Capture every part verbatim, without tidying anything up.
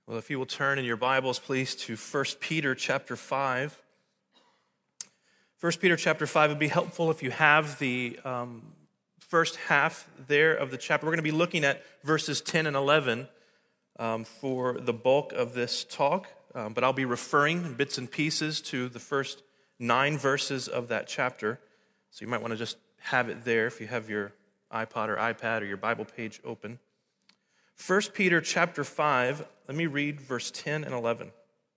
Well, if you will turn in your Bibles, please, to First Peter chapter five. First Peter chapter five would be helpful if you have the um, first half there of the chapter. We're going to be looking at verses ten and eleven um, for the bulk of this talk, um, but I'll be referring in bits and pieces to the first nine verses of that chapter. So you might want to just have it there if you have your iPod or iPad or your Bible page open. First Peter chapter five, let me read verse ten and eleven.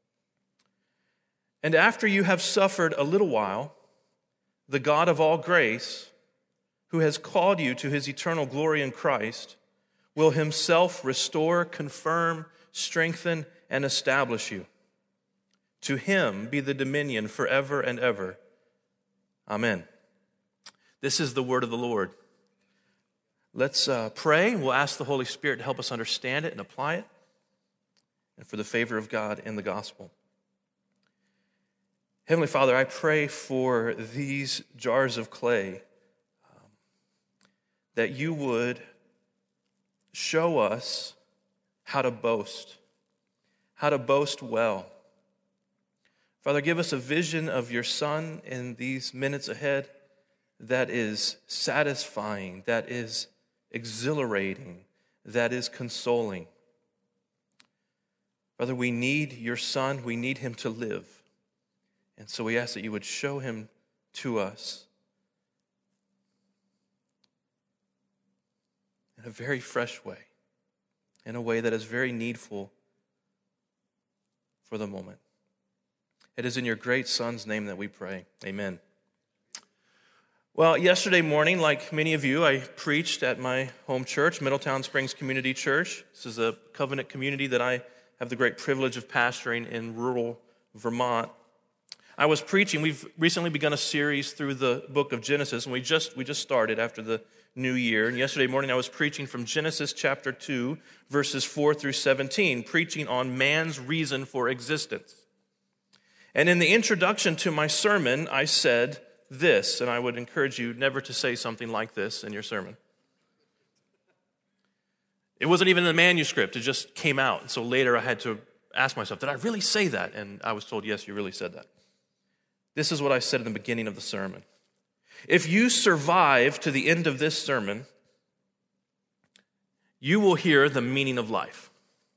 And after you have suffered a little while, the God of all grace, who has called you to his eternal glory in Christ, will himself restore, confirm, strengthen, and establish you. To him be the dominion forever and ever. Amen. This is the word of the Lord. Let's uh, pray. We'll ask the Holy Spirit to help us understand it and apply it, and for the favor of God in the gospel. Heavenly Father, I pray for these jars of clay, um, that you would show us how to boast, how to boast well. Father, give us a vision of your Son in these minutes ahead that is satisfying, that is exhilarating, that is consoling. Father, we need your Son. We need him to live. And so we ask that you would show him to us in a very fresh way, in a way that is very needful for the moment. It is in your great Son's name that we pray. Amen. Well, yesterday morning, like many of you, I preached at my home church, Middletown Springs Community Church. This is a covenant community that I have the great privilege of pastoring in rural Vermont. I was preaching. We've recently begun a series through the book of Genesis, and we just we just started after the new year. And yesterday morning, I was preaching from Genesis chapter two, verses four through seventeen, preaching on man's reason for existence. And in the introduction to my sermon, I said this, and I would encourage you never to say something like this in your sermon. It wasn't even in the manuscript, it just came out. And so later I had to ask myself, did I really say that? And I was told, yes, you really said that. This is what I said in the beginning of the sermon. If you survive to the end of this sermon, you will hear the meaning of life.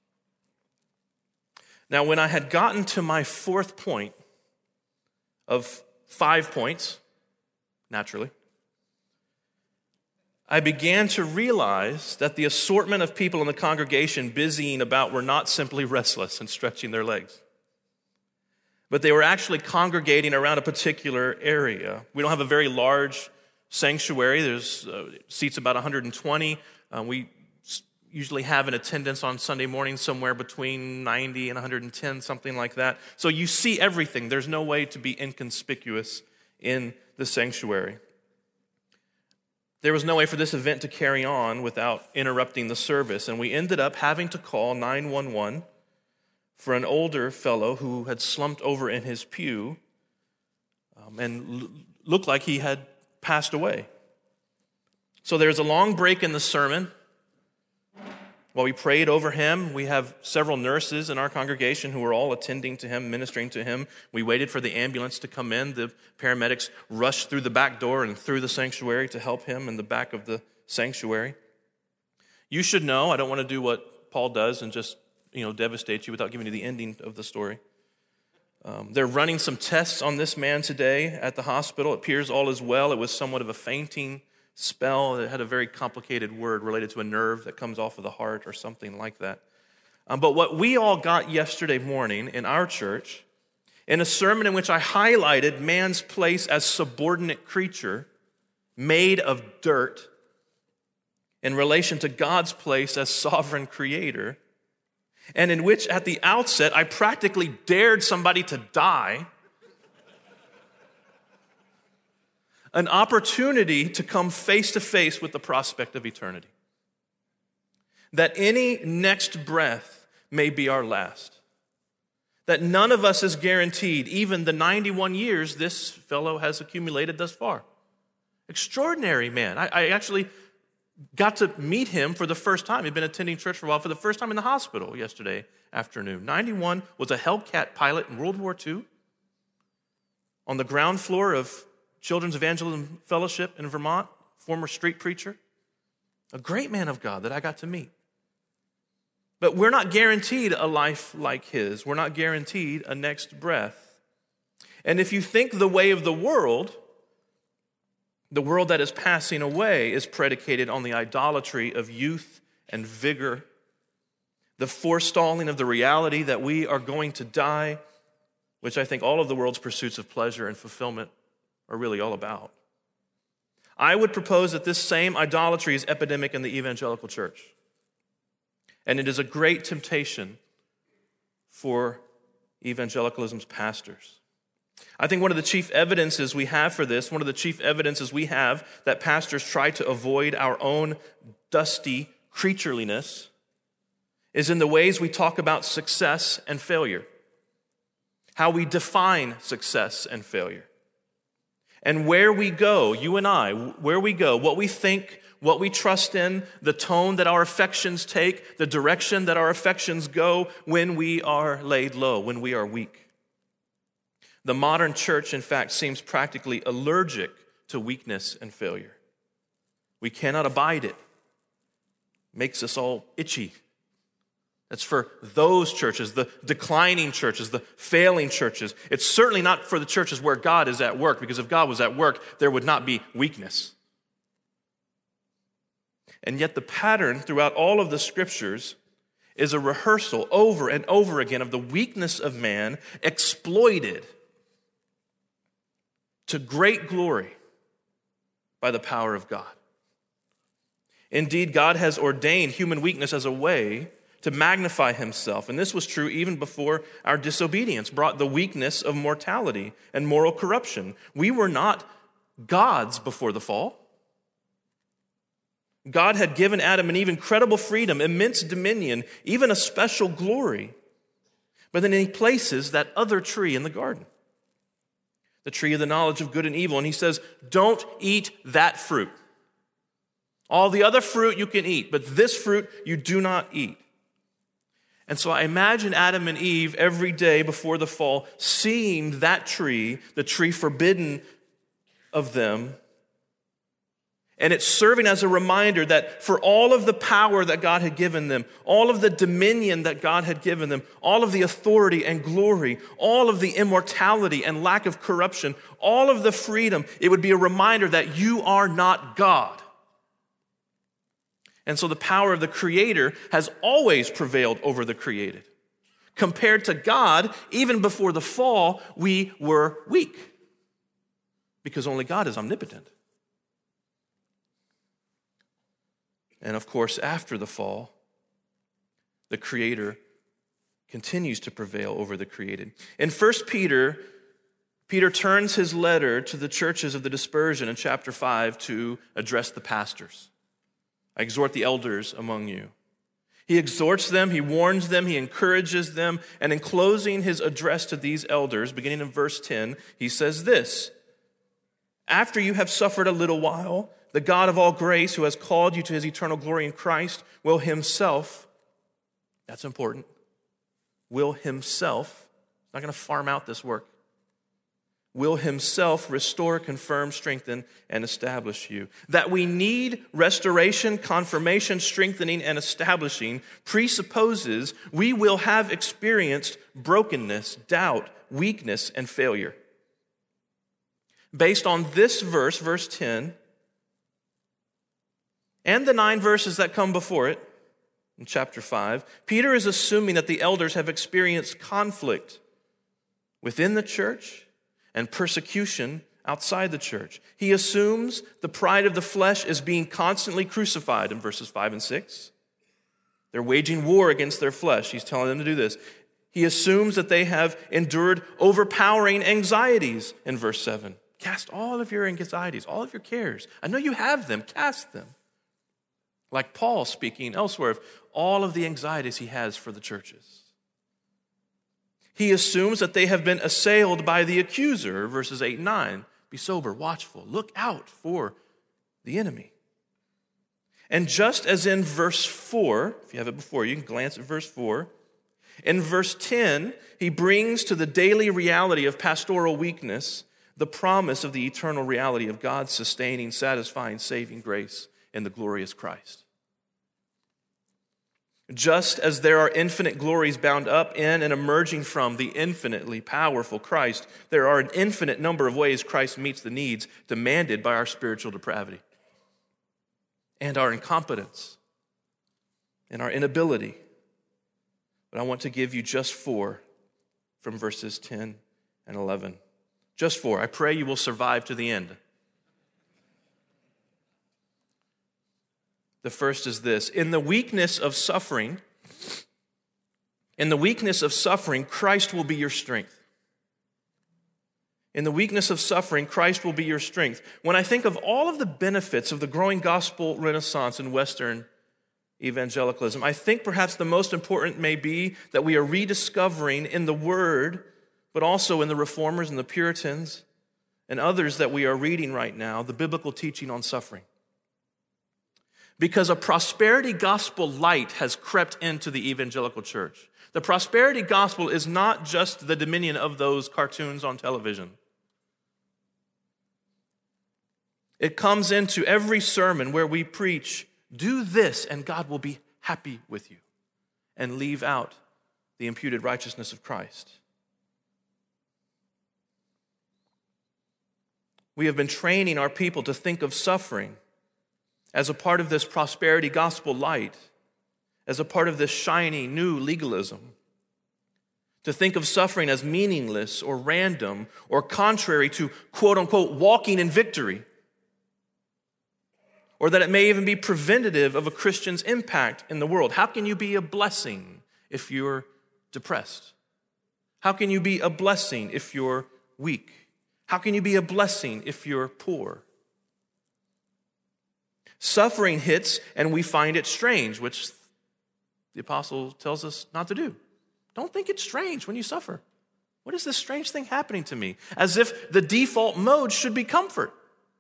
Now, when I had gotten to my fourth point of five points, naturally, I began to realize that the assortment of people in the congregation busying about were not simply restless and stretching their legs, but they were actually congregating around a particular area. We don't have a very large sanctuary. There's uh, seats about one hundred twenty. Uh, we usually have an attendance on Sunday morning somewhere between ninety and one hundred ten, something like that. So you see everything. There's no way to be inconspicuous in the sanctuary. There was no way for this event to carry on without interrupting the service, and we ended up having to call nine one one for an older fellow who had slumped over in his pew um, and l- looked like he had passed away. So there's a long break in the sermon. While we prayed over him, we have several nurses in our congregation who were all attending to him, ministering to him. We waited for the ambulance to come in. The paramedics rushed through the back door and through the sanctuary to help him in the back of the sanctuary. You should know, I don't want to do what Paul does and just, you know, devastate you without giving you the ending of the story. Um, they're running some tests on this man today at the hospital. It appears all is well. It was somewhat of a fainting spell. It had a very complicated word related to a nerve that comes off of the heart or something like that. Um, but what we all got yesterday morning in our church, in a sermon in which I highlighted man's place as subordinate creature, made of dirt, in relation to God's place as sovereign creator, and in which at the outset I practically dared somebody to die, an opportunity to come face to face with the prospect of eternity. That any next breath may be our last. That none of us is guaranteed, even the ninety-one years this fellow has accumulated thus far. Extraordinary man. I, I actually got to meet him for the first time. He'd been attending church for a while, for the first time in the hospital yesterday afternoon. ninety-one, was a Hellcat pilot in World War Two, on the ground floor of Children's Evangelism Fellowship in Vermont, former street preacher. A great man of God that I got to meet. But we're not guaranteed a life like his. We're not guaranteed a next breath. And if you think the way of the world, the world that is passing away is predicated on the idolatry of youth and vigor, the forestalling of the reality that we are going to die, which I think all of the world's pursuits of pleasure and fulfillment are really all about. I would propose that this same idolatry is epidemic in the evangelical church. And it is a great temptation for evangelicalism's pastors. I think one of the chief evidences we have for this, one of the chief evidences we have that pastors try to avoid our own dusty creatureliness, is in the ways we talk about success and failure, how we define success and failure. And where we go, you and I, where we go, what we think, what we trust in, the tone that our affections take, the direction that our affections go when we are laid low, when we are weak. The modern church, in fact, seems practically allergic to weakness and failure. We cannot abide it. It makes us all itchy. That's for those churches, the declining churches, the failing churches. It's certainly not for the churches where God is at work, because if God was at work, there would not be weakness. And yet the pattern throughout all of the scriptures is a rehearsal over and over again of the weakness of man exploited to great glory by the power of God. Indeed, God has ordained human weakness as a way to magnify himself. And this was true even before our disobedience brought the weakness of mortality and moral corruption. We were not gods before the fall. God had given Adam and Eve incredible freedom, immense dominion, even a special glory. But then he places that other tree in the garden, the tree of the knowledge of good and evil. And he says, don't eat that fruit. All the other fruit you can eat, but this fruit you do not eat. And so I imagine Adam and Eve every day before the fall seeing that tree, the tree forbidden of them, and it's serving as a reminder that for all of the power that God had given them, all of the dominion that God had given them, all of the authority and glory, all of the immortality and lack of corruption, all of the freedom, it would be a reminder that you are not God. And so the power of the Creator has always prevailed over the created. Compared to God, even before the fall, we were weak, because only God is omnipotent. And of course, after the fall, the Creator continues to prevail over the created. In First Peter, Peter turns his letter to the churches of the dispersion in chapter five to address the pastors. I exhort the elders among you. He exhorts them, he warns them, he encourages them, and in closing his address to these elders, beginning in verse ten, he says this: after you have suffered a little while, the God of all grace, who has called you to his eternal glory in Christ, will himself, that's important, will himself, not going to farm out this work, will himself restore, confirm, strengthen, and establish you. That we need restoration, confirmation, strengthening, and establishing presupposes we will have experienced brokenness, doubt, weakness, and failure. Based on this verse, verse ten, and the nine verses that come before it, in chapter five, Peter is assuming that the elders have experienced conflict within the church and persecution outside the church. He assumes the pride of the flesh is being constantly crucified in verses five and six. They're waging war against their flesh. He's telling them to do this. He assumes that they have endured overpowering anxieties in verse seven. Cast all of your anxieties, all of your cares. I know you have them, cast them. Like Paul speaking elsewhere of all of the anxieties he has for the churches. He assumes that they have been assailed by the accuser, verses eight and nine. Be sober, watchful, look out for the enemy. And just as in verse four, if you have it before you, you can glance at verse four. In verse ten, he brings to the daily reality of pastoral weakness the promise of the eternal reality of God's sustaining, satisfying, saving grace in the glorious Christ. Just as there are infinite glories bound up in and emerging from the infinitely powerful Christ, there are an infinite number of ways Christ meets the needs demanded by our spiritual depravity and our incompetence and our inability. But I want to give you just four from verses ten and eleven. Just four. I pray you will survive to the end. The first is this: in the weakness of suffering, in the weakness of suffering, Christ will be your strength. In the weakness of suffering, Christ will be your strength. When I think of all of the benefits of the growing gospel renaissance in Western evangelicalism, I think perhaps the most important may be that we are rediscovering in the Word, but also in the Reformers and the Puritans and others that we are reading right now, the biblical teaching on suffering. Because a prosperity gospel light has crept into the evangelical church. The prosperity gospel is not just the dominion of those cartoons on television. It comes into every sermon where we preach, do this and God will be happy with you, and leave out the imputed righteousness of Christ. We have been training our people to think of suffering as a part of this prosperity gospel light, as a part of this shiny new legalism, to think of suffering as meaningless or random or contrary to quote-unquote walking in victory, or that it may even be preventative of a Christian's impact in the world. How can you be a blessing if you're depressed? How can you be a blessing if you're weak? How can you be a blessing if you're poor? Suffering hits and we find it strange, which the apostle tells us not to do. Don't think it's strange when you suffer. What is this strange thing happening to me? As if the default mode should be comfort.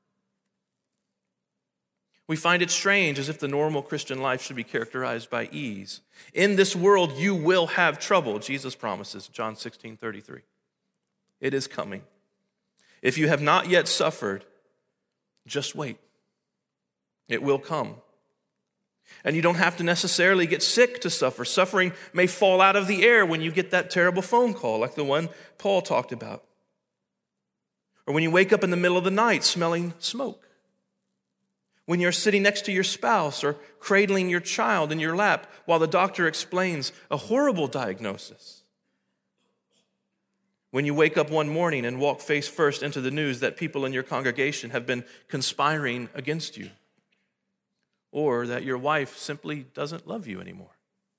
We find it strange as if the normal Christian life should be characterized by ease. In this world you will have trouble, Jesus promises, John sixteen thirty-three. It is coming. If you have not yet suffered, just wait. It will come. And you don't have to necessarily get sick to suffer. Suffering may fall out of the air when you get that terrible phone call, like the one Paul talked about. Or when you wake up in the middle of the night smelling smoke. When you're sitting next to your spouse or cradling your child in your lap while the doctor explains a horrible diagnosis. When you wake up one morning and walk face first into the news that people in your congregation have been conspiring against you. Or that your wife simply doesn't love you anymore.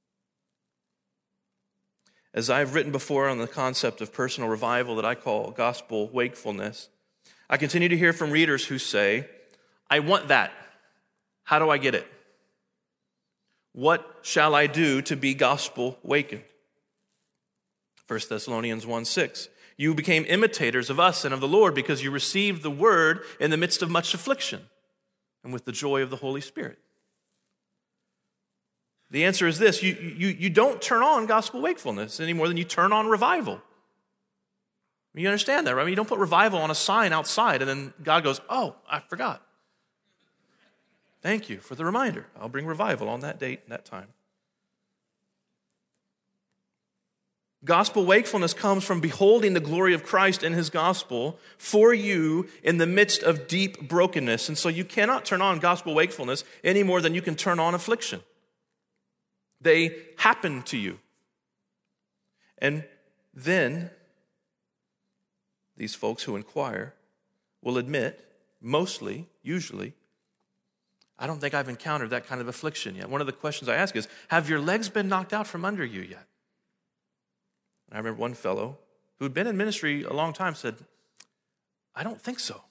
As I've written before on the concept of personal revival that I call gospel wakefulness, I continue to hear from readers who say, I want that. How do I get it? What shall I do to be gospel wakened? First Thessalonians one six. You became imitators of us and of the Lord because you received the word in the midst of much affliction and with the joy of the Holy Spirit. The answer is this: you, you, you don't turn on gospel wakefulness any more than you turn on revival. You understand that, right? I mean, you don't put revival on a sign outside and then God goes, oh, I forgot. Thank you for the reminder. I'll bring revival on that date and that time. Gospel wakefulness comes from beholding the glory of Christ in his gospel for you in the midst of deep brokenness. And so you cannot turn on gospel wakefulness any more than you can turn on affliction. They happen to you. And then these folks who inquire will admit, mostly, usually, I don't think I've encountered that kind of affliction yet. One of the questions I ask is, have your legs been knocked out from under you yet? I remember one fellow who had been in ministry a long time said, I don't think so.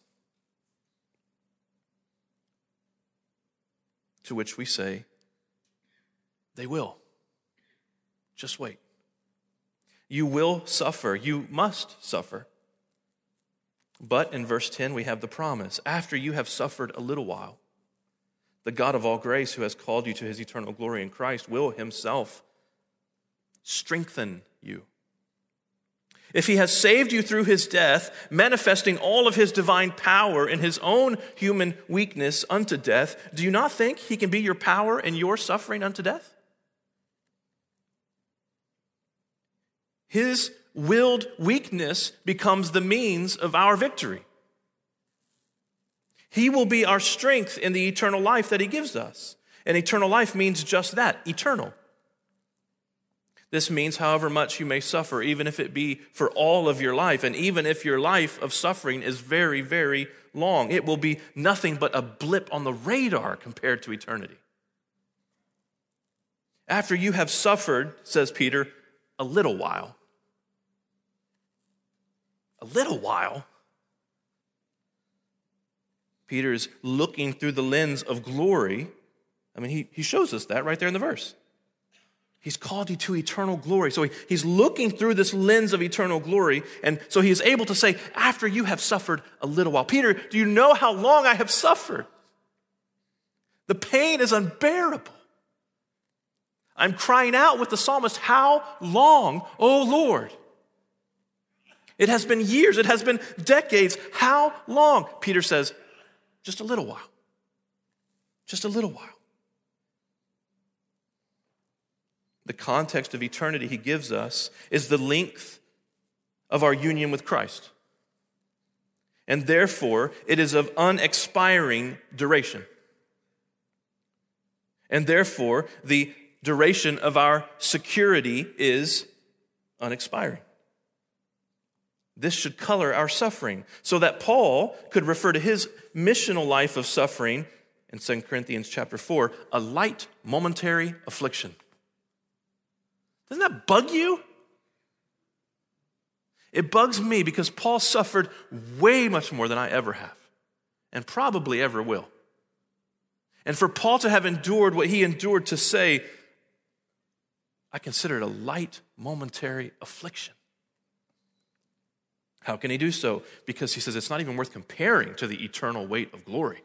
To which we say, they will. Just wait. You will suffer. You must suffer. But in verse ten, we have the promise. After you have suffered a little while, The God of all grace, who has called you to his eternal glory in Christ, will himself strengthen you. If he has saved you through his death, manifesting all of his divine power in his own human weakness unto death, do you not think he can be your power in your suffering unto death? His willed weakness becomes the means of our victory. He will be our strength in the eternal life that he gives us. And eternal life means just that, eternal. This means however much you may suffer, even if it be for all of your life, and even if your life of suffering is very, very long, it will be nothing but a blip on the radar compared to eternity. After you have suffered, says Peter, a little while. A little while? Peter is looking through the lens of glory. I mean, he, he shows us that right there in the verse. He's called you to eternal glory. So he, he's looking through this lens of eternal glory, and so he is able to say, after you have suffered a little while. Peter, do you know how long I have suffered? The pain is unbearable. I'm crying out with the psalmist, how long, O Lord? It has been years, it has been decades. How long? Peter says, just a little while. Just a little while. The context of eternity he gives us is the length of our union with Christ. And therefore, it is of unexpiring duration. And therefore, the duration of our security is unexpiring. This should color our suffering, so that Paul could refer to his missional life of suffering in Second Corinthians chapter four, a light momentary affliction. Doesn't that bug you? It bugs me because Paul suffered way much more than I ever have, and probably ever will. And for Paul to have endured what he endured, to say, I consider it a light momentary affliction. How can he do so? Because he says it's not even worth comparing to the eternal weight of glory.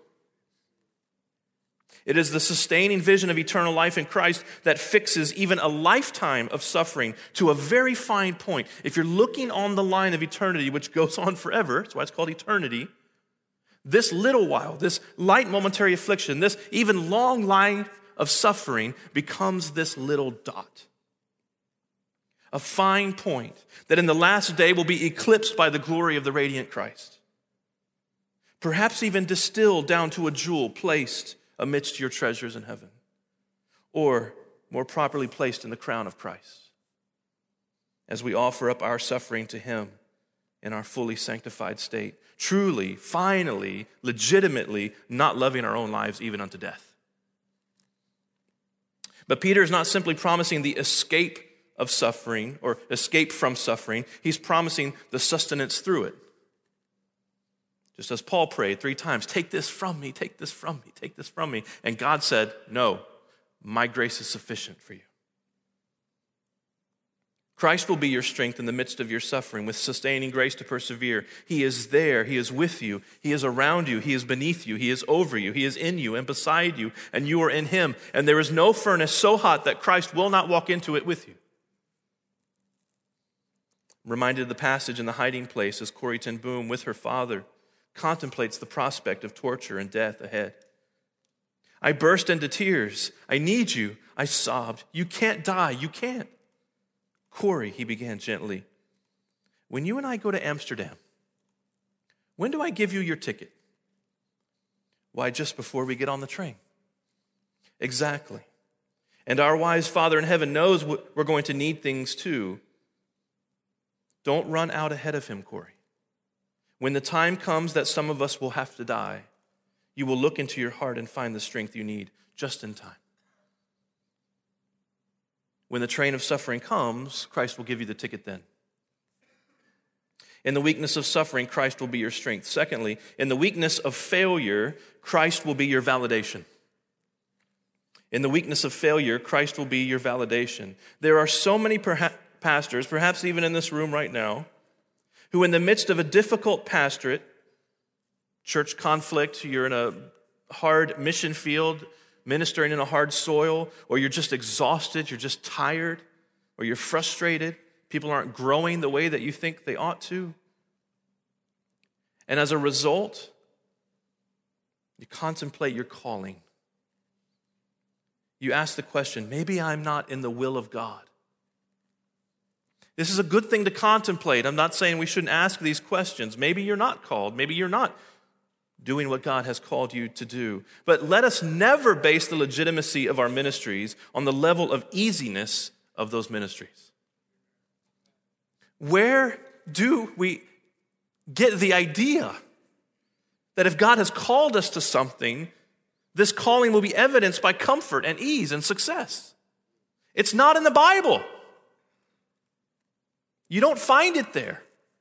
It is the sustaining vision of eternal life in Christ that fixes even a lifetime of suffering to a very fine point. If you're looking on the line of eternity, which goes on forever, that's why it's called eternity, this little while, this light momentary affliction, this even long life of suffering becomes this little dot. A fine point that in the last day will be eclipsed by the glory of the radiant Christ. Perhaps even distilled down to a jewel placed amidst your treasures in heaven, or more properly placed in the crown of Christ, as we offer up our suffering to him in our fully sanctified state, truly, finally, legitimately not loving our own lives even unto death. But Peter is not simply promising the escape of suffering or escape from suffering. He's promising the sustenance through it. Just as Paul prayed three times, take this from me, take this from me, take this from me. And God said, no, my grace is sufficient for you. Christ will be your strength in the midst of your suffering with sustaining grace to persevere. He is there. He is with you. He is around you. He is beneath you. He is over you. He is in you and beside you, and you are in him. And there is no furnace so hot that Christ will not walk into it with you. I'm reminded of the passage in The Hiding Place as Corrie ten Boom with her father contemplates the prospect of torture and death ahead. I burst into tears. I need you. I sobbed. You can't die. You can't. Corrie, he began gently, when you and I go to Amsterdam, when do I give you your ticket? Why, just before we get on the train. Exactly. And our wise Father in heaven knows we're going to need things too. Don't run out ahead of him, Corrie. When the time comes that some of us will have to die, you will look into your heart and find the strength you need just in time. When the train of suffering comes, Christ will give you the ticket then. In the weakness of suffering, Christ will be your strength. Secondly, in the weakness of failure, Christ will be your validation. In the weakness of failure, Christ will be your validation. There are so many perha- pastors, perhaps even in this room right now, who in the midst of a difficult pastorate, church conflict, you're in a hard mission field, ministering in a hard soil, or you're just exhausted, you're just tired, or you're frustrated, people aren't growing the way that you think they ought to. And as a result, you contemplate your calling. You ask the question, maybe I'm not in the will of God. This is a good thing to contemplate. I'm not saying we shouldn't ask these questions. Maybe you're not called. Maybe you're not doing what God has called you to do. But let us never base the legitimacy of our ministries on the level of easiness of those ministries. Where do we get the idea that if God has called us to something, this calling will be evidenced by comfort and ease and success? It's not in the Bible. You don't find it there.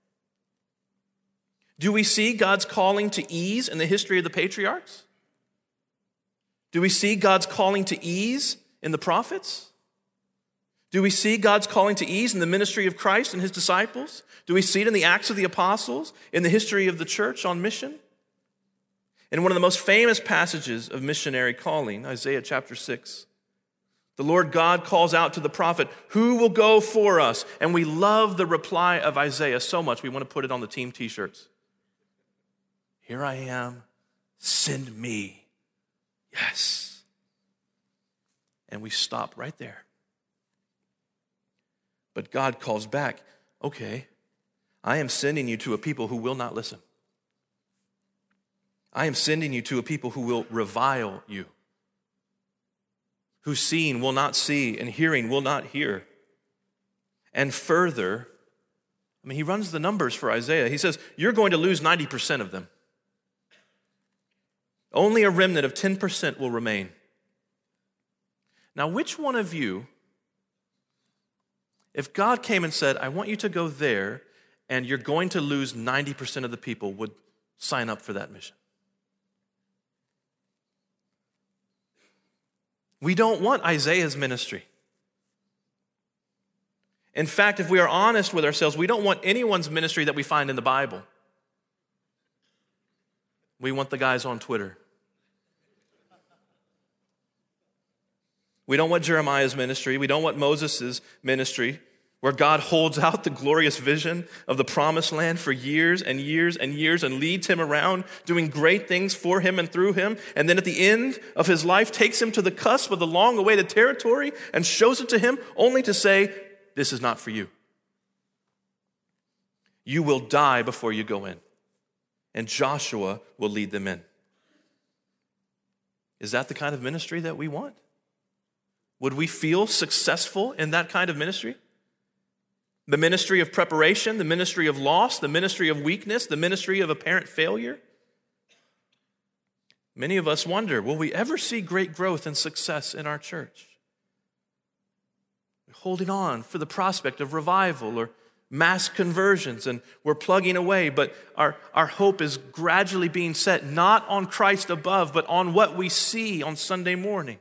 Do we see God's calling to ease in the history of the patriarchs? Do we see God's calling to ease in the prophets? Do we see God's calling to ease in the ministry of Christ and his disciples? Do we see it in the Acts of the Apostles, in the history of the church on mission? In one of the most famous passages of missionary calling, Isaiah chapter six, the Lord God calls out to the prophet, "Who will go for us?" And we love the reply of Isaiah so much, we want to put it on the team t-shirts. "Here I am, send me." Yes. And we stop right there. But God calls back, "Okay, I am sending you to a people who will not listen. I am sending you to a people who will revile you, whose seeing will not see and hearing will not hear." And further, I mean, he runs the numbers for Isaiah. He says, you're going to lose ninety percent of them. Only a remnant of ten percent will remain. Now, which one of you, if God came and said, "I want you to go there, and you're going to lose ninety percent of the people," would sign up for that mission? We don't want Isaiah's ministry. In fact, if we are honest with ourselves, we don't want anyone's ministry that we find in the Bible. We want the guys on Twitter. We don't want Jeremiah's ministry. We don't want Moses' ministry, where God holds out the glorious vision of the promised land for years and years and years and leads him around doing great things for him and through him. And then at the end of his life, takes him to the cusp of the long-awaited territory and shows it to him only to say, "This is not for you. You will die before you go in. And Joshua will lead them in." Is that the kind of ministry that we want? Would we feel successful in that kind of ministry? The ministry of preparation, the ministry of loss, the ministry of weakness, the ministry of apparent failure? Many of us wonder, will we ever see great growth and success in our church? We're holding on for the prospect of revival or mass conversions, and we're plugging away, but our, our hope is gradually being set not on Christ above, but on what we see on Sunday morning.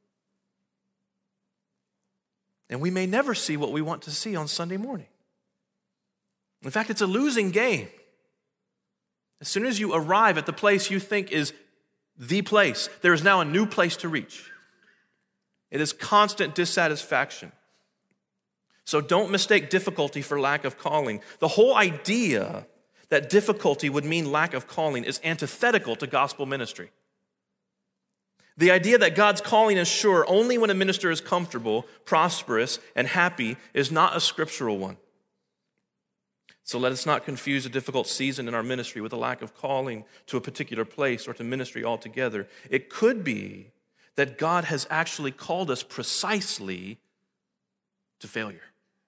And we may never see what we want to see on Sunday morning. In fact, it's a losing game. As soon as you arrive at the place you think is the place, there is now a new place to reach. It is constant dissatisfaction. So don't mistake difficulty for lack of calling. The whole idea that difficulty would mean lack of calling is antithetical to gospel ministry. The idea that God's calling is sure only when a minister is comfortable, prosperous, and happy is not a scriptural one. So let us not confuse a difficult season in our ministry with a lack of calling to a particular place or to ministry altogether. It could be that God has actually called us precisely to failure.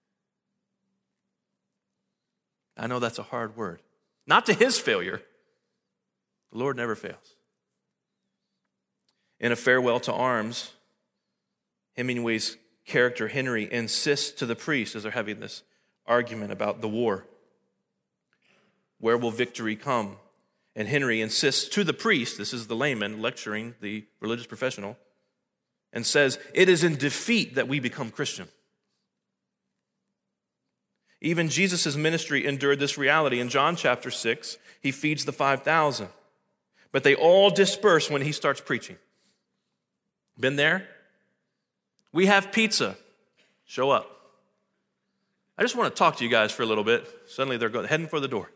I know that's a hard word. Not to his failure. The Lord never fails. In A Farewell to Arms, Hemingway's character Henry insists to the priest as they're having this argument about the war. Where will victory come? And Henry insists to the priest, this is the layman lecturing the religious professional, and says, "It is in defeat that we become Christian." Even Jesus' ministry endured this reality. In John chapter six, he feeds the five thousand. But they all disperse when he starts preaching. Been there? We have pizza. Show up. I just want to talk to you guys for a little bit. Suddenly they're going, heading for the door.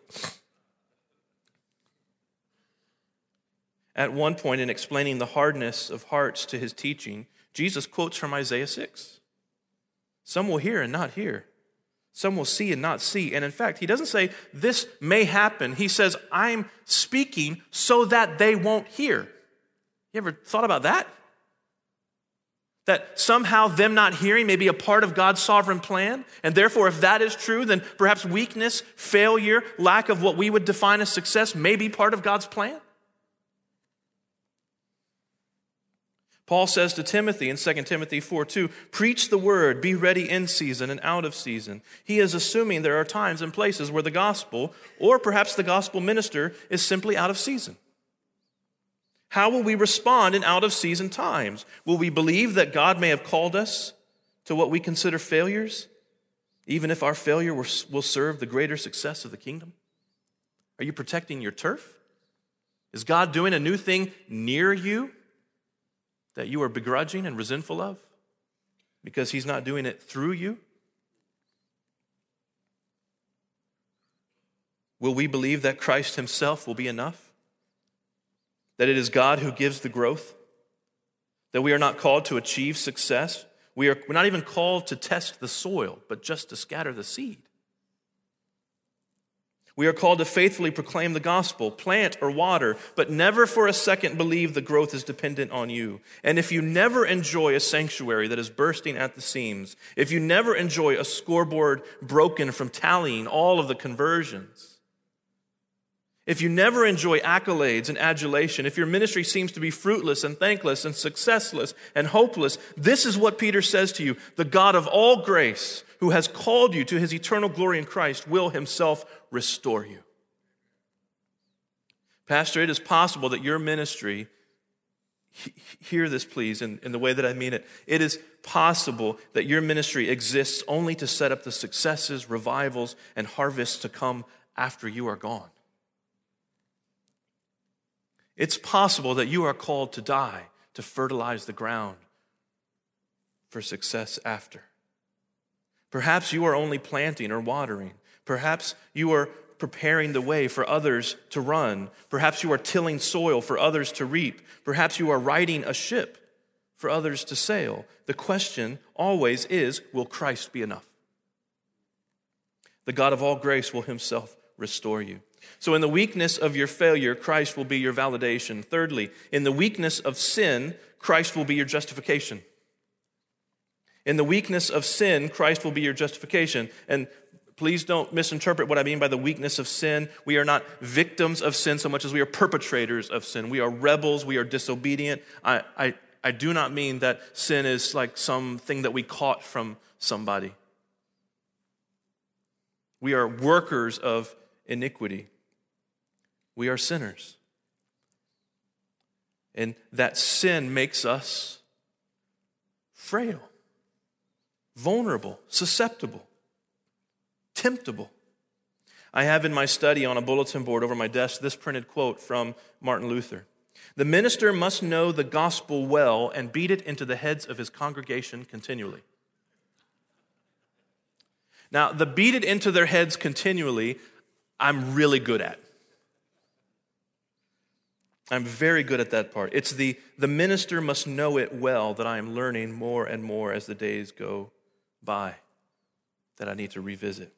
At one point, in explaining the hardness of hearts to his teaching, Jesus quotes from Isaiah six. Some will hear and not hear. Some will see and not see. And in fact, he doesn't say this may happen. He says, I'm speaking so that they won't hear. You ever thought about that? That somehow them not hearing may be a part of God's sovereign plan. And therefore, if that is true, then perhaps weakness, failure, lack of what we would define as success may be part of God's plan. Paul says to Timothy in Second Timothy four two, preach the word, be ready in season and out of season. He is assuming there are times and places where the gospel, or perhaps the gospel minister, is simply out of season. How will we respond in out of season times? Will we believe that God may have called us to what we consider failures, even if our failure will serve the greater success of the kingdom? Are you protecting your turf? Is God doing a new thing near you that you are begrudging and resentful of because he's not doing it through you? Will we believe that Christ himself will be enough? That it is God who gives the growth? That we are not called to achieve success? We are, we're not even called to test the soil, but just to scatter the seed. We are called to faithfully proclaim the gospel, plant or water, but never for a second believe the growth is dependent on you. And if you never enjoy a sanctuary that is bursting at the seams, if you never enjoy a scoreboard broken from tallying all of the conversions, if you never enjoy accolades and adulation, if your ministry seems to be fruitless and thankless and successless and hopeless, this is what Peter says to you. The God of all grace, who has called you to his eternal glory in Christ, will himself restore you. Pastor, it is possible that your ministry, hear this please in, in the way that I mean it, it is possible that your ministry exists only to set up the successes, revivals, and harvests to come after you are gone. It's possible that you are called to die, to fertilize the ground for success after. Perhaps you are only planting or watering. Perhaps you are preparing the way for others to run. Perhaps you are tilling soil for others to reap. Perhaps you are righting a ship for others to sail. The question always is, will Christ be enough? The God of all grace will himself restore you. So in the weakness of your failure, Christ will be your validation. Thirdly, in the weakness of sin, Christ will be your justification. In the weakness of sin, Christ will be your justification. And please don't misinterpret what I mean by the weakness of sin. We are not victims of sin so much as we are perpetrators of sin. We are rebels. We are disobedient. I, I, I do not mean that sin is like something that we caught from somebody. We are workers of iniquity. We are sinners. And that sin makes us frail, vulnerable, susceptible, temptable. I have in my study on a bulletin board over my desk this printed quote from Martin Luther. The minister must know the gospel well and beat it into the heads of his congregation continually. Now, the beat it into their heads continually, I'm really good at. I'm very good at that part. It's the, the minister must know it well that I am learning more and more as the days go by, that I need to revisit.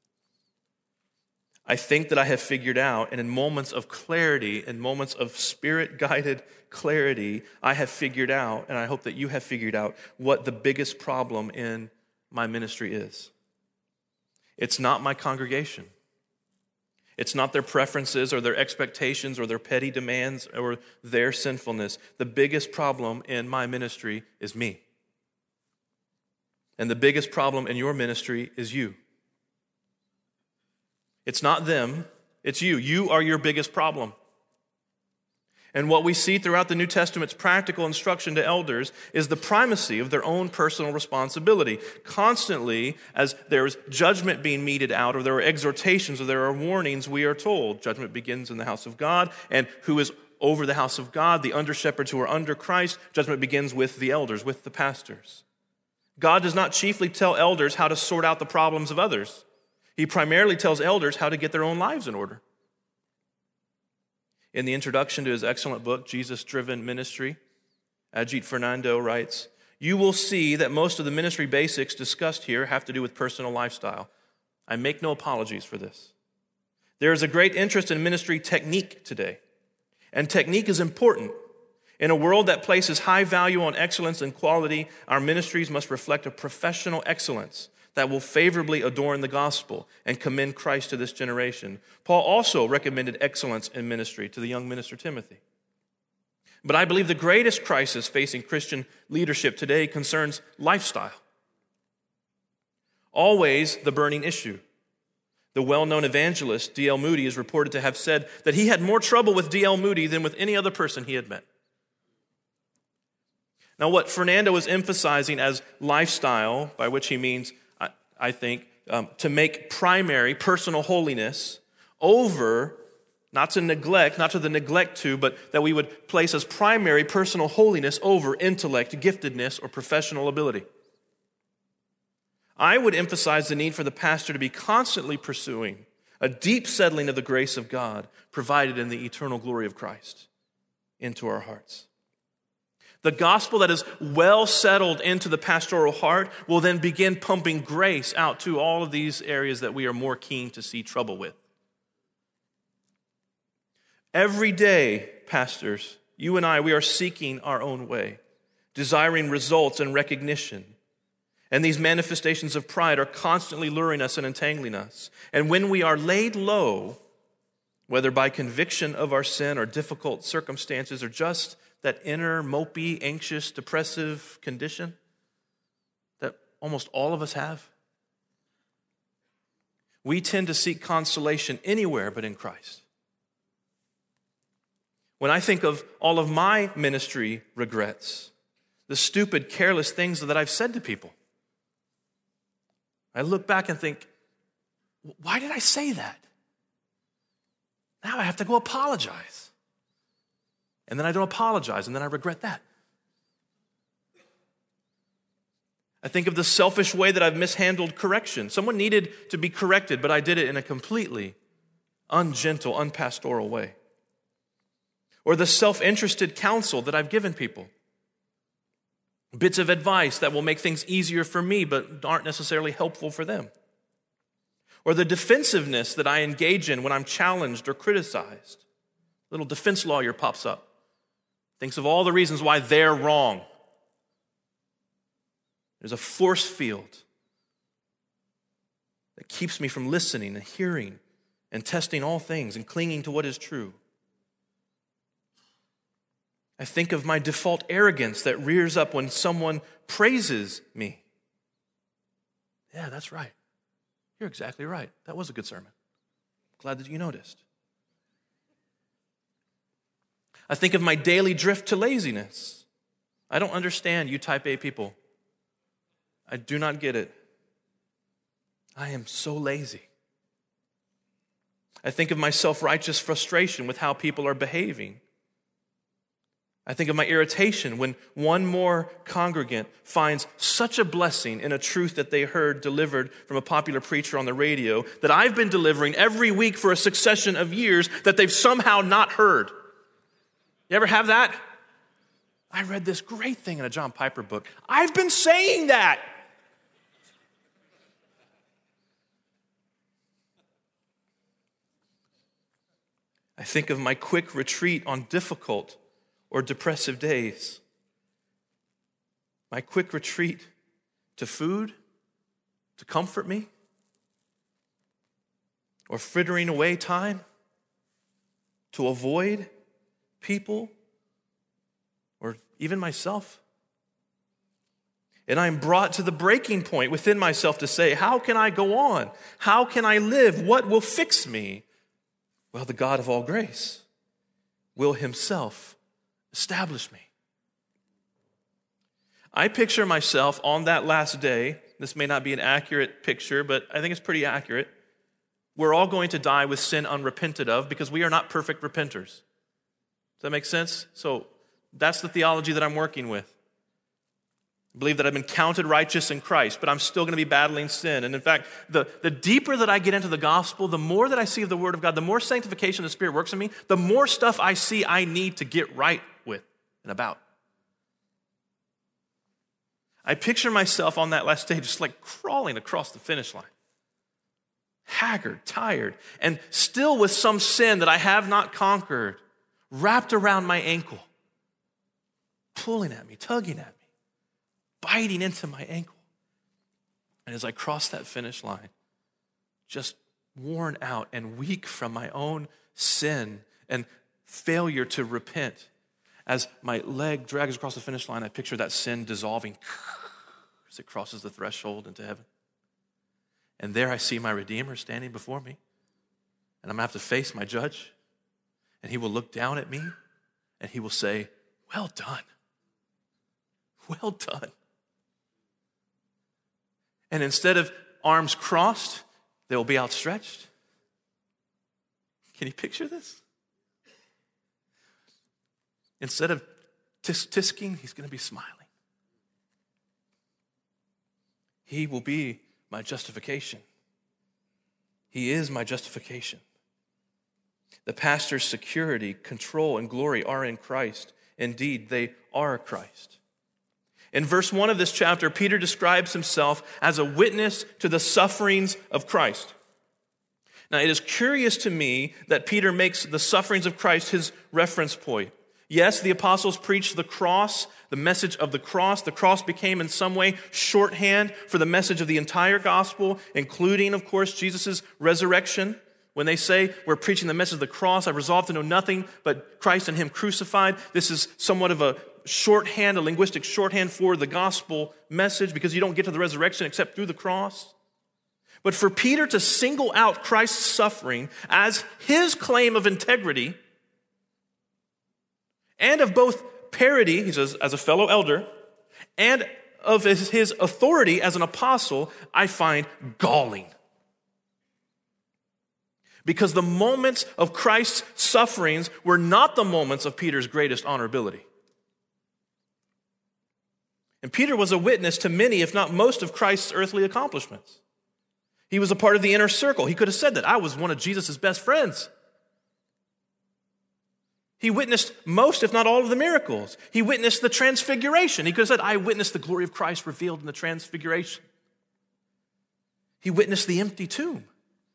I think that I have figured out, and in moments of clarity, in moments of spirit-guided clarity, I have figured out, and I hope that you have figured out, what the biggest problem in my ministry is. It's not my congregation. It's not their preferences or their expectations or their petty demands or their sinfulness. The biggest problem in my ministry is me. And the biggest problem in your ministry is you. It's not them, it's you. You are your biggest problem. And what we see throughout the New Testament's practical instruction to elders is the primacy of their own personal responsibility. Constantly, as there is judgment being meted out, or there are exhortations, or there are warnings, we are told judgment begins in the house of God, and who is over the house of God, the under-shepherds who are under Christ. Judgment begins with the elders, with the pastors. God does not chiefly tell elders how to sort out the problems of others. He primarily tells elders how to get their own lives in order. In the introduction to his excellent book, Jesus-Driven Ministry, Ajit Fernando writes, "You will see that most of the ministry basics discussed here have to do with personal lifestyle. I make no apologies for this. There is a great interest in ministry technique today, and technique is important. In a world that places high value on excellence and quality, our ministries must reflect a professional excellence that will favorably adorn the gospel and commend Christ to this generation." Paul also recommended excellence in ministry to the young minister Timothy. But I believe the greatest crisis facing Christian leadership today concerns lifestyle. Always the burning issue. The well-known evangelist D L Moody is reported to have said that he had more trouble with D L Moody than with any other person he had met. Now, what Fernando is emphasizing as lifestyle, by which he means, I, I think, um, to make primary personal holiness over, not to neglect, not to the neglect to, but that we would place as primary personal holiness over intellect, giftedness, or professional ability. I would emphasize the need for the pastor to be constantly pursuing a deep settling of the grace of God provided in the eternal glory of Christ into our hearts. The gospel that is well settled into the pastoral heart will then begin pumping grace out to all of these areas that we are more keen to see trouble with. Every day, pastors, you and I, we are seeking our own way, desiring results and recognition. And these manifestations of pride are constantly luring us and entangling us. And when we are laid low, whether by conviction of our sin or difficult circumstances or just that inner, mopey, anxious, depressive condition that almost all of us have, we tend to seek consolation anywhere but in Christ. When I think of all of my ministry regrets, the stupid, careless things that I've said to people, I look back and think, why did I say that? Now I have to go apologize. And then I don't apologize, and then I regret that. I think of the selfish way that I've mishandled correction. Someone needed to be corrected, but I did it in a completely ungentle, unpastoral way. Or the self-interested counsel that I've given people. Bits of advice that will make things easier for me, but aren't necessarily helpful for them. Or the defensiveness that I engage in when I'm challenged or criticized. A little defense lawyer pops up. Thinks of all the reasons why they're wrong. There's a force field that keeps me from listening and hearing and testing all things and clinging to what is true. I think of my default arrogance that rears up when someone praises me. Yeah, that's right. You're exactly right. That was a good sermon. Glad that you noticed. I think of my daily drift to laziness. I don't understand you type A people. I do not get it. I am so lazy. I think of my self-righteous frustration with how people are behaving. I think of my irritation when one more congregant finds such a blessing in a truth that they heard delivered from a popular preacher on the radio that I've been delivering every week for a succession of years that they've somehow not heard. You ever have that? I read this great thing in a John Piper book. I've been saying that. I think of my quick retreat on difficult or depressive days. My quick retreat to food to comfort me, or frittering away time to avoid people or even myself. And I'm brought to the breaking point within myself to say, how can I go on? How can I live? What will fix me? Well, the God of all grace will himself establish me. I picture myself on that last day. This may not be an accurate picture, but I think it's pretty accurate. We're all going to die with sin unrepented of because we are not perfect repenters. that make sense? So that's the theology that I'm working with. I believe that I've been counted righteous in Christ, but I'm still going to be battling sin. And in fact, the, the deeper that I get into the gospel, the more that I see of the Word of God, the more sanctification the Spirit works in me, the more stuff I see I need to get right with and about. I picture myself on that last day just like crawling across the finish line. Haggard, tired, and still with some sin that I have not conquered wrapped around my ankle, pulling at me, tugging at me, biting into my ankle. And as I cross that finish line, just worn out and weak from my own sin and failure to repent, as my leg drags across the finish line, I picture that sin dissolving as it crosses the threshold into heaven. And there I see my Redeemer standing before me. And I'm going to have to face my judge. And he will look down at me and he will say, well done. Well done. And instead of arms crossed, they will be outstretched. Can you picture this? Instead of tisk tisking, he's going to be smiling. He will be my justification. He is my justification. The pastor's security, control, and glory are in Christ. Indeed, they are Christ. In verse one of this chapter, Peter describes himself as a witness to the sufferings of Christ. Now, it is curious to me that Peter makes the sufferings of Christ his reference point. Yes, the apostles preached the cross, the message of the cross. The cross became in some way shorthand for the message of the entire gospel, including, of course, Jesus' resurrection. When they say, we're preaching the message of the cross, I resolve to know nothing but Christ and him crucified. This is somewhat of a shorthand, a linguistic shorthand for the gospel message, because you don't get to the resurrection except through the cross. But for Peter to single out Christ's suffering as his claim of integrity and of both parity, he says, as a fellow elder, and of his, his authority as an apostle, I find galling. Because the moments of Christ's sufferings were not the moments of Peter's greatest honorability. And Peter was a witness to many, if not most, of Christ's earthly accomplishments. He was a part of the inner circle. He could have said that. I was one of Jesus' best friends. He witnessed most, if not all, of the miracles. He witnessed the transfiguration. He could have said, I witnessed the glory of Christ revealed in the transfiguration. He witnessed the empty tomb.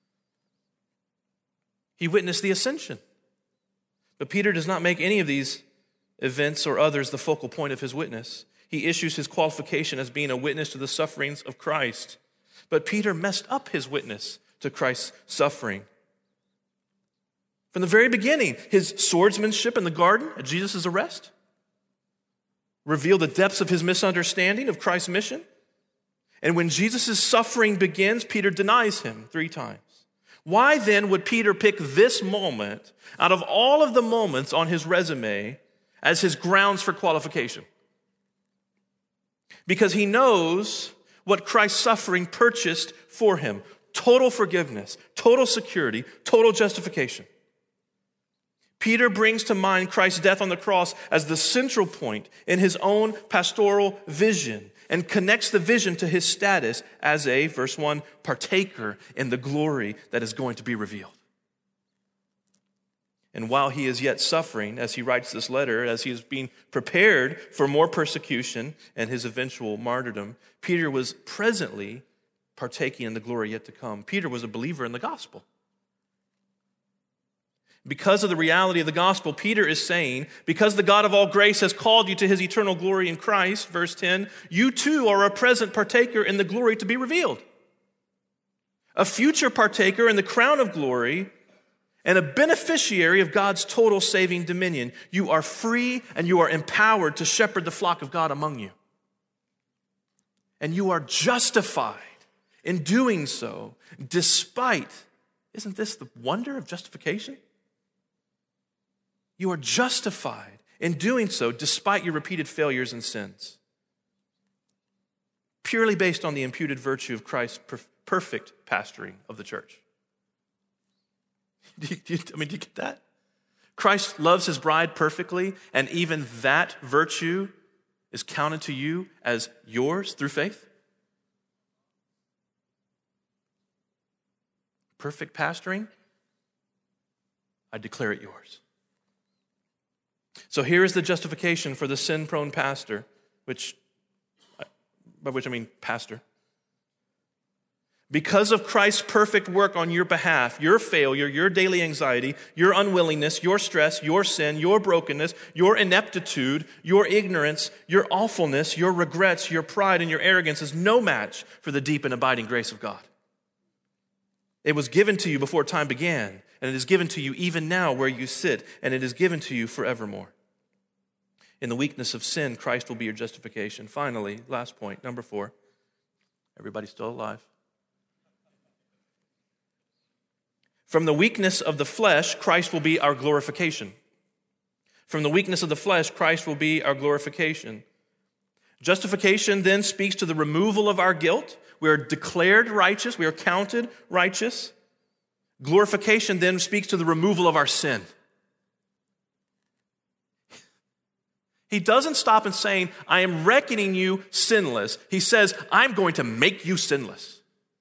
He witnessed the ascension. But Peter does not make any of these events or others the focal point of his witness. He issues his qualification as being a witness to the sufferings of Christ. But Peter messed up his witness to Christ's suffering. From the very beginning, his swordsmanship in the garden at Jesus' arrest revealed the depths of his misunderstanding of Christ's mission. And when Jesus' suffering begins, Peter denies him three times. Why then would Peter pick this moment out of all of the moments on his resume as his grounds for qualification? Because he knows what Christ's suffering purchased for him. Total forgiveness, total security, total justification. Peter brings to mind Christ's death on the cross as the central point in his own pastoral vision and connects the vision to his status as a, verse one, partaker in the glory that is going to be revealed. And while he is yet suffering, as he writes this letter, as he is being prepared for more persecution and his eventual martyrdom, Peter was presently partaking in the glory yet to come. Peter was a believer in the gospel. Because of the reality of the gospel, Peter is saying, because the God of all grace has called you to his eternal glory in Christ, verse ten, you too are a present partaker in the glory to be revealed. A future partaker in the crown of glory and a beneficiary of God's total saving dominion. You are free and you are empowered to shepherd the flock of God among you. And you are justified in doing so despite, isn't this the wonder of justification? You are justified in doing so despite your repeated failures and sins. Purely based on the imputed virtue of Christ's perfect pastoring of the church. Do you, do you, I mean, do you get that? Christ loves his bride perfectly, and even that virtue is counted to you as yours through faith? Perfect pastoring, I declare it yours. So here is the justification for the sin-prone pastor, which, by which I mean pastor. Because of Christ's perfect work on your behalf, your failure, your daily anxiety, your unwillingness, your stress, your sin, your brokenness, your ineptitude, your ignorance, your awfulness, your regrets, your pride, and your arrogance is no match for the deep and abiding grace of God. It was given to you before time began, and it is given to you even now where you sit, and it is given to you forevermore. In the weakness of sin, Christ will be your justification. Finally, last point, number four. Everybody's still alive. From the weakness of the flesh, Christ will be our glorification. From the weakness of the flesh, Christ will be our glorification. Justification then speaks to the removal of our guilt. We are declared righteous. We are counted righteous. Glorification then speaks to the removal of our sin. He doesn't stop in saying, I am reckoning you sinless. He says, I'm going to make you sinless.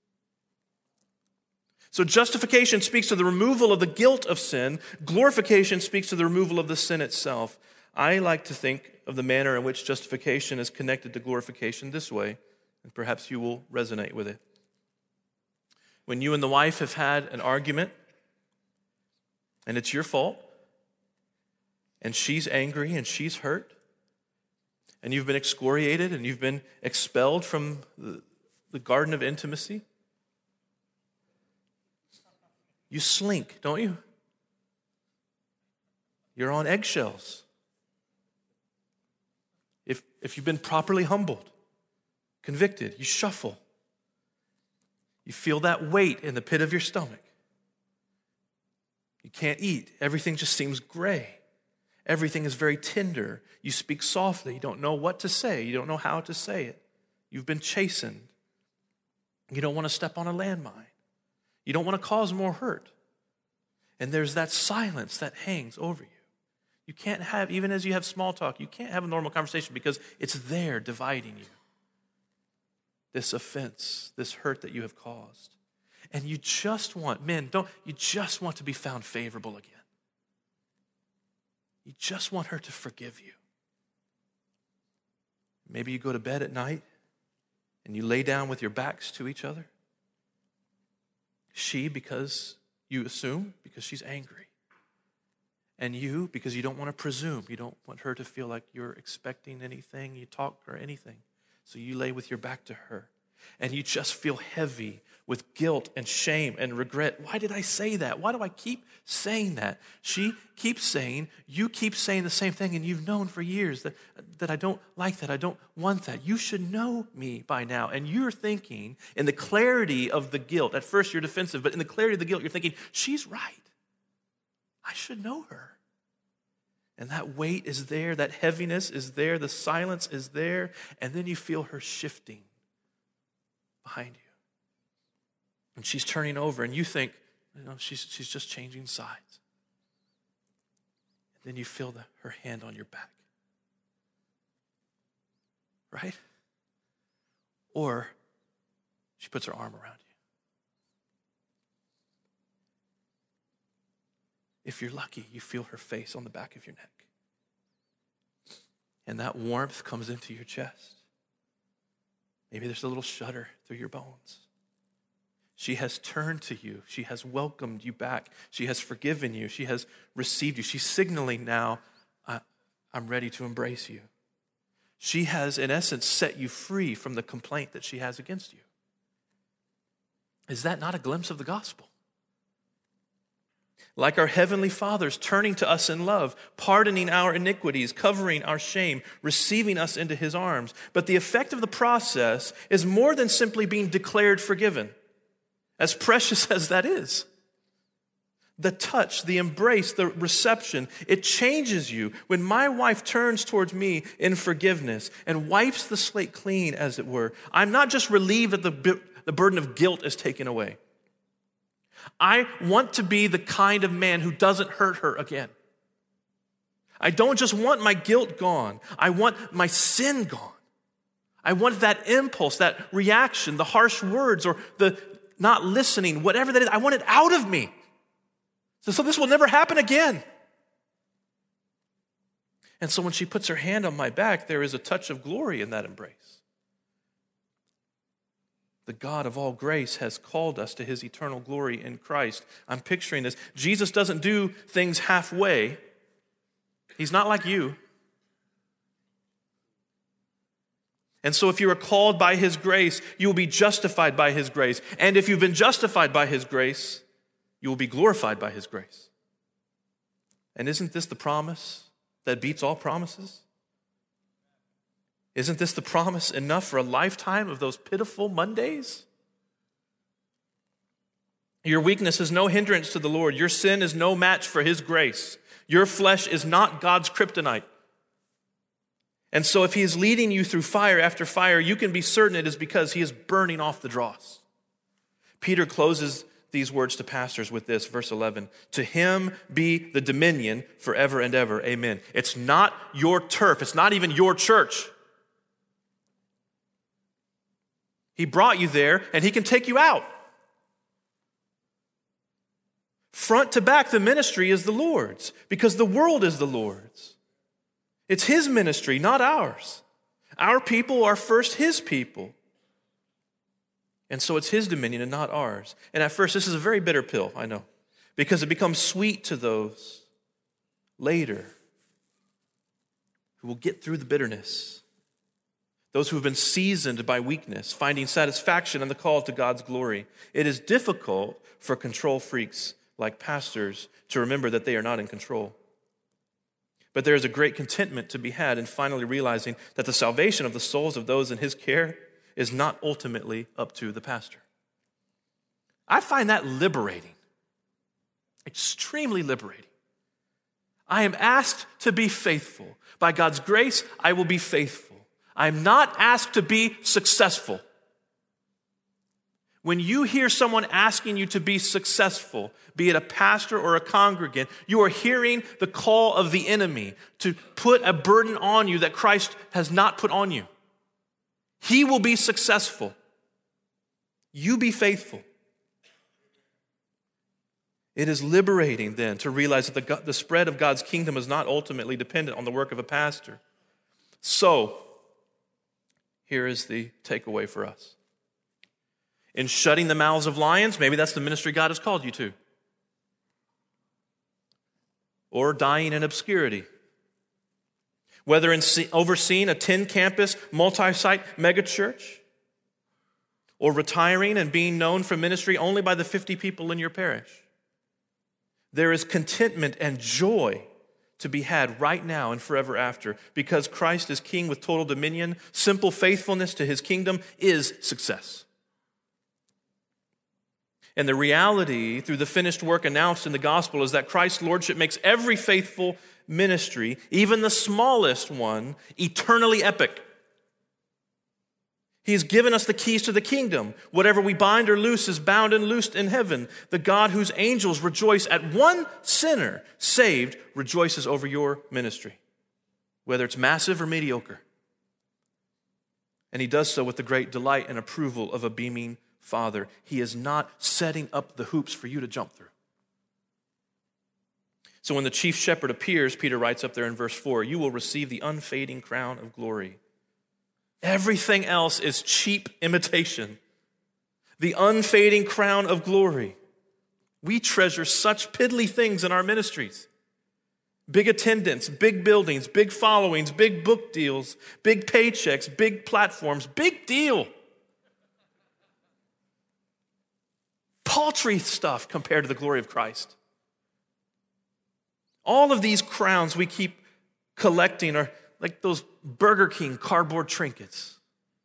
So justification speaks to the removal of the guilt of sin. Glorification speaks to the removal of the sin itself. I like to think of the manner in which justification is connected to glorification this way, and perhaps you will resonate with it. When you and the wife have had an argument, and it's your fault, and she's angry and she's hurt, and you've been excoriated and you've been expelled from the, the garden of intimacy, you slink, don't you? You're on eggshells. If, if you've been properly humbled, convicted, you shuffle. You feel that weight in the pit of your stomach. You can't eat. Everything just seems gray. Everything is very tender. You speak softly. You don't know what to say. You don't know how to say it. You've been chastened. You don't want to step on a landmine. You don't want to cause more hurt. And there's that silence that hangs over you. You can't have, even as you have small talk, you can't have a normal conversation because it's there dividing you. This offense, this hurt that you have caused. And you just want, men, don't, you just want to be found favorable again. You just want her to forgive you. Maybe you go to bed at night and you lay down with your backs to each other. She, because you assume, because she's angry. And you, because you don't want to presume. You don't want her to feel like you're expecting anything, you talk or anything. So you lay with your back to her. And you just feel heavy with guilt and shame and regret. Why did I say that? Why do I keep saying that? She keeps saying, you keep saying the same thing, and you've known for years that, that I don't like that, I don't want that. You should know me by now. And you're thinking, in the clarity of the guilt, at first you're defensive, but in the clarity of the guilt, you're thinking, she's right. I should know her. And that weight is there, that heaviness is there, the silence is there, and then you feel her shifting behind you. And she's turning over, and you think, you know, she's, she's just changing sides. And then you feel the, her hand on your back. Right? Or she puts her arm around you. If you're lucky, you feel her face on the back of your neck. And that warmth comes into your chest. Maybe there's a little shudder through your bones. She has turned to you. She has welcomed you back. She has forgiven you. She has received you. She's signaling now, I'm ready to embrace you. She has, in essence, set you free from the complaint that she has against you. Is that not a glimpse of the gospel? Like our heavenly Father's turning to us in love, pardoning our iniquities, covering our shame, receiving us into his arms. But the effect of the process is more than simply being declared forgiven, as precious as that is. The touch, the embrace, the reception, it changes you. When my wife turns towards me in forgiveness and wipes the slate clean, as it were, I'm not just relieved that the, the burden of guilt is taken away. I want to be the kind of man who doesn't hurt her again. I don't just want my guilt gone. I want my sin gone. I want that impulse, that reaction, the harsh words or the not listening, whatever that is. I want it out of me. So, so this will never happen again. And so when she puts her hand on my back, there is a touch of glory in that embrace. The God of all grace has called us to his eternal glory in Christ. I'm picturing this. Jesus doesn't do things halfway. He's not like you. And so if you are called by his grace, you will be justified by his grace. And if you've been justified by his grace, you will be glorified by his grace. And isn't this the promise that beats all promises? Isn't this the promise enough for a lifetime of those pitiful Mondays? Your weakness is no hindrance to the Lord. Your sin is no match for his grace. Your flesh is not God's kryptonite. And so if he is leading you through fire after fire, you can be certain it is because he is burning off the dross. Peter closes these words to pastors with this, verse eleven. To him be the dominion forever and ever. Amen. It's not your turf. It's not even your church. He brought you there and he can take you out. Front to back, the ministry is the Lord's because the world is the Lord's. It's his ministry, not ours. Our people are first his people. And so it's his dominion and not ours. And at first, this is a very bitter pill, I know, because it becomes sweet to those later who will get through the bitterness. Those who have been seasoned by weakness, finding satisfaction in the call to God's glory. It is difficult for control freaks like pastors to remember that they are not in control. But there is a great contentment to be had in finally realizing that the salvation of the souls of those in his care is not ultimately up to the pastor. I find that liberating, extremely liberating. I am asked to be faithful. By God's grace, I will be faithful. I am not asked to be successful. When you hear someone asking you to be successful, be it a pastor or a congregant, you are hearing the call of the enemy to put a burden on you that Christ has not put on you. He will be successful. You be faithful. It is liberating then to realize that the, the spread of God's kingdom is not ultimately dependent on the work of a pastor. So, here is the takeaway for us. In shutting the mouths of lions, maybe that's the ministry God has called you to. Or dying in obscurity. Whether in overseeing a ten-campus, multi-site megachurch, or retiring and being known for ministry only by the fifty people in your parish. There is contentment and joy to be had right now and forever after. Because Christ is king with total dominion, simple faithfulness to his kingdom is success. And the reality through the finished work announced in the gospel is that Christ's lordship makes every faithful ministry, even the smallest one, eternally epic. He has given us the keys to the kingdom. Whatever we bind or loose is bound and loosed in heaven. The God whose angels rejoice at one sinner saved rejoices over your ministry, whether it's massive or mediocre. And he does so with the great delight and approval of a beaming Father. He is not setting up the hoops for you to jump through. So when the chief shepherd appears, Peter writes up there in verse four, you will receive the unfading crown of glory. Everything else is cheap imitation. The unfading crown of glory. We treasure such piddly things in our ministries. Big attendance, big buildings, big followings, big book deals, big paychecks, big platforms, big deal. Paltry stuff compared to the glory of Christ. All of these crowns we keep collecting are like those Burger King cardboard trinkets.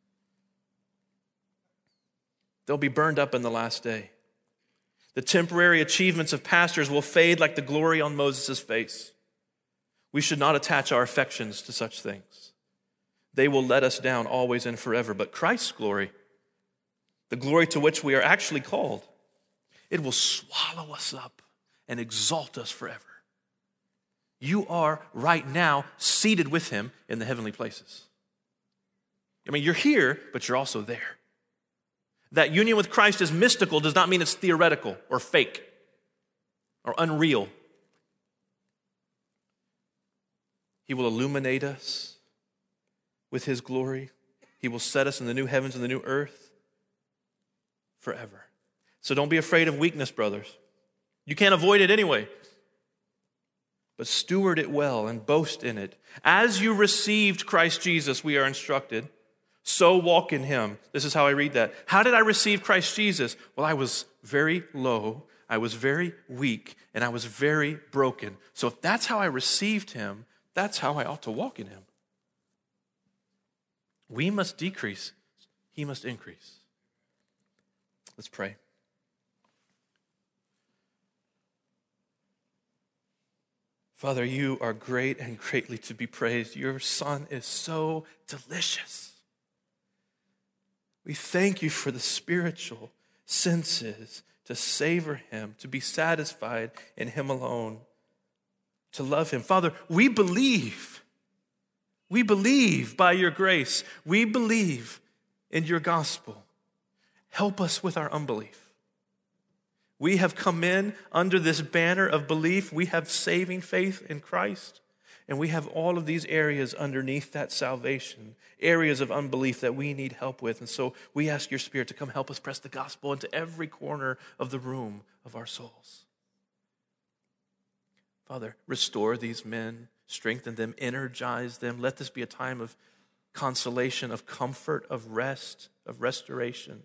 They'll be burned up in the last day. The temporary achievements of pastors will fade like the glory on Moses' face. We should not attach our affections to such things. They will let us down always and forever. But Christ's glory, the glory to which we are actually called, it will swallow us up and exalt us forever. You are right now seated with him in the heavenly places. I mean, you're here, but you're also there. That union with Christ is mystical does not mean it's theoretical or fake or unreal. He will illuminate us with his glory. He will set us in the new heavens and the new earth forever. So don't be afraid of weakness, brothers. You can't avoid it anyway. But steward it well and boast in it. As you received Christ Jesus, we are instructed, so walk in him. This is how I read that. How did I receive Christ Jesus? Well, I was very low, I was very weak, and I was very broken. So if that's how I received him, that's how I ought to walk in him. We must decrease, he must increase. Let's pray. Father, you are great and greatly to be praised. Your Son is so delicious. We thank you for the spiritual senses to savor him, to be satisfied in him alone, to love him. Father, we believe. We believe by your grace. We believe in your gospel. Help us with our unbelief. We have come in under this banner of belief. We have saving faith in Christ. And we have all of these areas underneath that salvation, areas of unbelief that we need help with. And so we ask your Spirit to come help us press the gospel into every corner of the room of our souls. Father, restore these men, strengthen them, energize them. Let this be a time of consolation, of comfort, of rest, of restoration.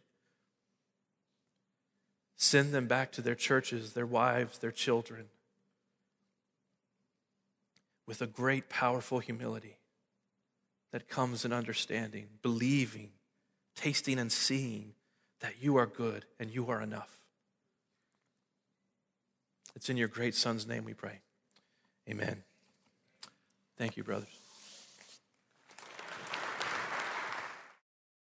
Send them back to their churches, their wives, their children, with a great, powerful humility that comes in understanding, believing, tasting and seeing that you are good and you are enough. It's in your great Son's name we pray. Amen. Thank you, brothers.